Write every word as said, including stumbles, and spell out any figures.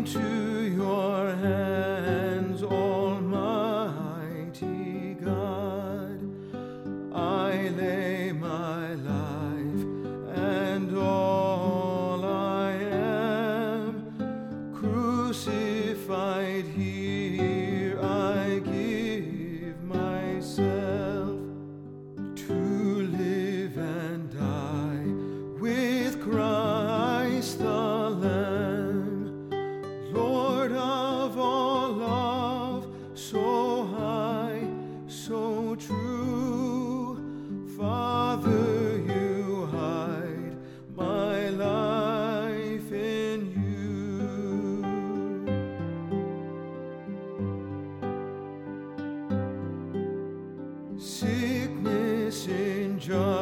into your hands, Almighty God. I lay my life and all I am, crucified here I give myself, to live and die with Christ the Lamb, Lord of all love, so high, so true. Father, you hide my life in you. Sickness, injustice,